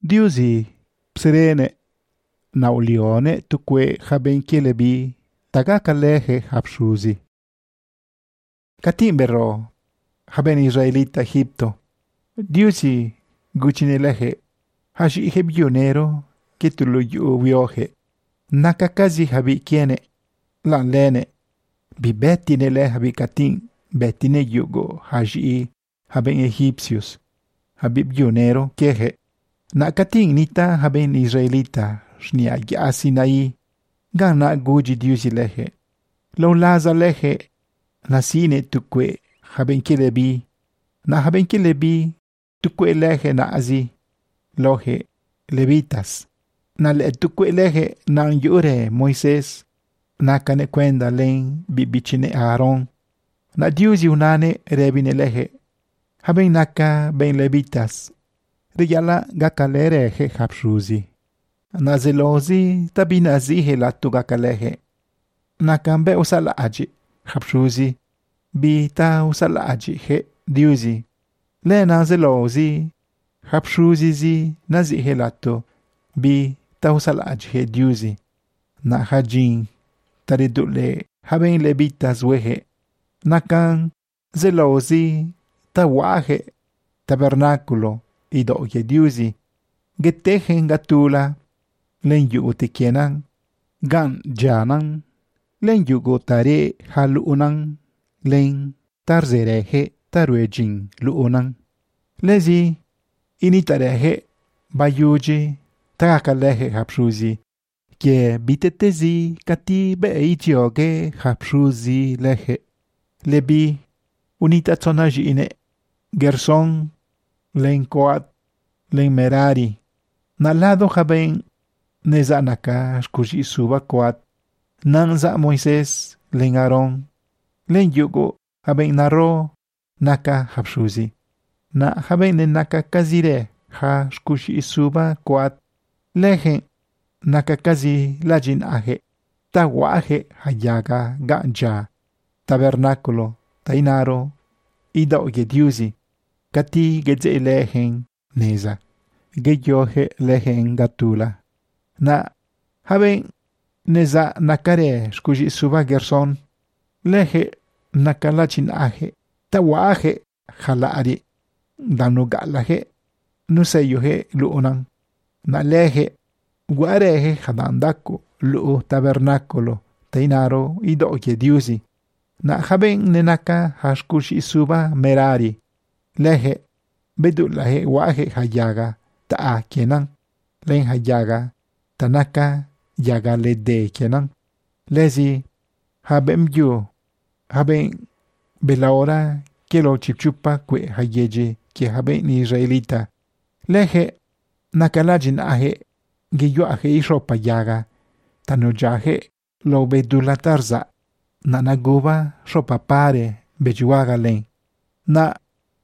Diusi pserene naulione tukwe haben kielebi tagaka lehe hapshuzi. Katimbero haben Israelita Egipto. Diusi guchinelehe hashi hebionero kitulu uviohe. Nakakazi habi kiene lan lene bibetine le habi katin betine yugo hashi haben egipcios. Habib yonero kehe. Nakating nita haben Israelita shnia yasinai gana guji diusi lehe. Lo laza lehe nasine tukwe haben kilebi. Na haben kilebi tukwe lehe na azi lohe levitas. Na le tukwe lehe na yure Moises. Na kane kwenda len bibichine Aaron. Na diusi unane rebine lehe. Haben naka ben levitas. Riyala gakalerehe hapshuzi. Na zelozi tabinazihe latu gakalehe. Nakambe usala aji hapshuzi. Bita usala aji he diuzi. Le na zelozi hapshuzi zi nazihe latu. Bita usala aji he diuzi. Na hajin taridule haben levitas wehe. Nakan zelozi tawahe tabernáculo ido ye diusi getejen gatula len yugo tekienan gan janan len yugo tare halunan len tarzereje taruejin luunan lezi initareje bayuji tagakaleje hapshuzi ke bitetezi kati beitioge hapshuzi leje lebi unita tsonaji ine Gerson, len Coat, len Merari. Na lado haben nezanaka shkushi suba Coat. Nanza Moises, len Aaron. Len yugo haben naro naka hapshuzi. Na haben naka kazire ha shkushi suba Coat. Lehen naka kazi lajin ahe. Tawahe hayaga ganja. Tabernáculo, tainaro. Ido ye diusi. Kati geze lehen neza. Geyohe lehen gatula. Na haben neza nakare shkuji suba Gerson. Lehe nakalachin ahe. Tawahe halari. Danu galahe. Nuseyohe luunan. Na lehe guarehe hadandaku lu tabernáculo. Tainaro ido ye diusi. Na haben nenaka hashkushi suba Merari. Lehe bedulahe wahe hayaga taa kenan. Len hayaga tanaka yaga lede kenan. Lezi haben yu haben belaora kelo chipchupa kwe hayeje ke haben Israelita. Lehe nakalajin ahe geyo ahe ishopa yaga tanojahe lo bedula tarza. Na naguba shopa pare bejuaga len. Na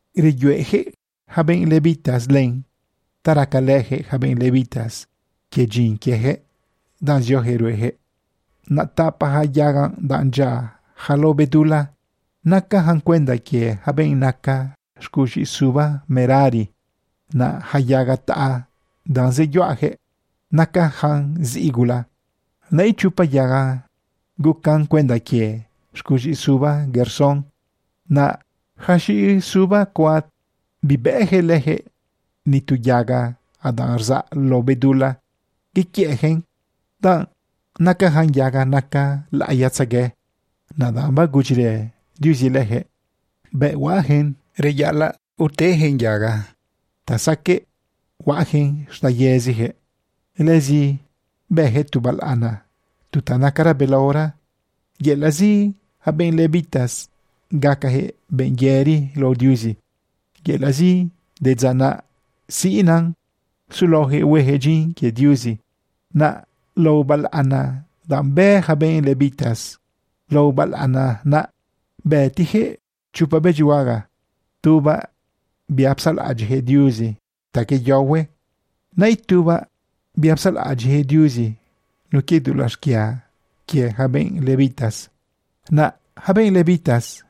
reyueje haben levitas len. Tarakaleje haben levitas. Kejin keje. Dan yoherueje. Na tapa hayagan dan ja. Halo bedula. Naka han cuenta que haben naka shkushi suba Merari. Na hayaga taa. Dan ze yoaje. Naka han zigula. Na ichupa yaga. Gukan cuenta que shkushi suba Gerson. Na hashi suba Coat. Bibeje leje. Ni tu yaga. Adarza lo bedula. Gikiehen. Dan nakahan yaga naka la ayatsage. Nadamba guchire. Diusi leje. Be wahen reyala utehen yaga. Tasake wahen shtayezije. Lezi beje tubalana. Tutanakara belaora. Yelazi haben levitas. Gakahe ben yeri lo diusi. Yelazi de zana siinan. Sulohe wehejin ke diusi. Na lo balana. Dambe haben levitas. Lo balana na. Betihe chupa bejuaga. Tuba biapsal ajhe diusi. Take yawe. Na ituba biapsal ajhe diusi. No kidulashkia. Kie haben levitas. Na haben levitas.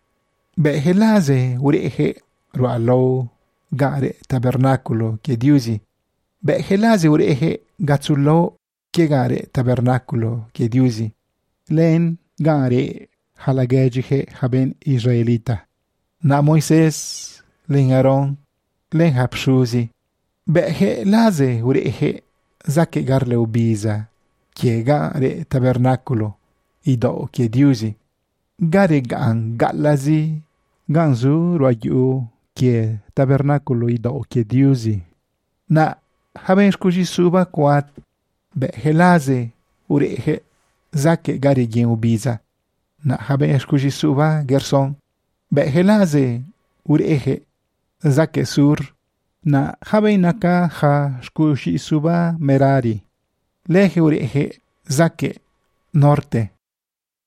Behelaze ureje rualo gare tabernáculo que diusi. Be'jelazi ureje gatsulo kiegare tabernáculo que diusi. Len gare halagejihe haben Israelita. Na Moisés len Aarón len hapshuzi. Be'jelazi ureje zake garle ubiza kiegare tabernáculo ido que diusi. Gare gan galazi ganzu roayu que tabernáculo ido que diusi. Na haben shkuji suba kwat be'jelazi ureje zake gare gen ubiza. Na haben shkuji suba Gerson be'jelazi ureje zake sur. Na haben naka ha shkuji suba Merari leje ureje zake norte.